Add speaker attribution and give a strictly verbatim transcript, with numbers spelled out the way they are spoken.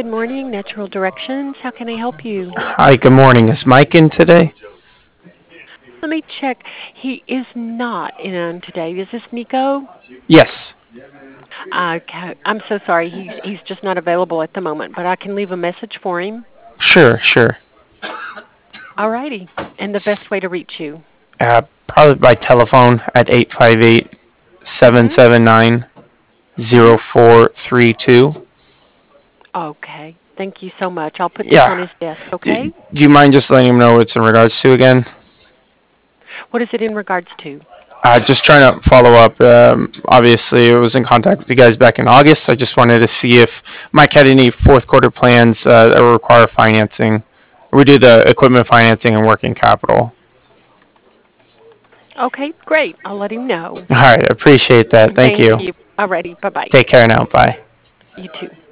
Speaker 1: Good morning, Natural Directions. How can I help you?
Speaker 2: Hi, good morning. Is Mike in today?
Speaker 1: Let me check. He is not in today. Is this Nico?
Speaker 2: Yes.
Speaker 1: Uh, ca- I'm so sorry. He's he's just not available at the moment, but I can leave a message for him.
Speaker 2: Sure, sure.
Speaker 1: Alrighty. And the best way to reach you.
Speaker 2: Uh, probably by telephone at eight five eight, seven
Speaker 1: Mhm.
Speaker 2: seven nine, zero
Speaker 1: Mhm.
Speaker 2: four three two.
Speaker 1: Okay. Thank you so much. I'll put this on
Speaker 2: Yeah.
Speaker 1: his desk,
Speaker 2: Do,
Speaker 1: okay?
Speaker 2: do you mind just letting him know what it's in regards to again?
Speaker 1: What is it in regards to?
Speaker 2: Uh, just trying to follow up. Um, obviously, it was in contact with you guys back in August. I just wanted to see if Mike had any fourth quarter plans uh, that require financing. We do the equipment financing and working capital.
Speaker 1: Okay, great. I'll let him know.
Speaker 2: All right, appreciate that. Thank
Speaker 1: Thank
Speaker 2: you.
Speaker 1: you. Alrighty. Bye-bye.
Speaker 2: Take care now. Bye.
Speaker 1: You too.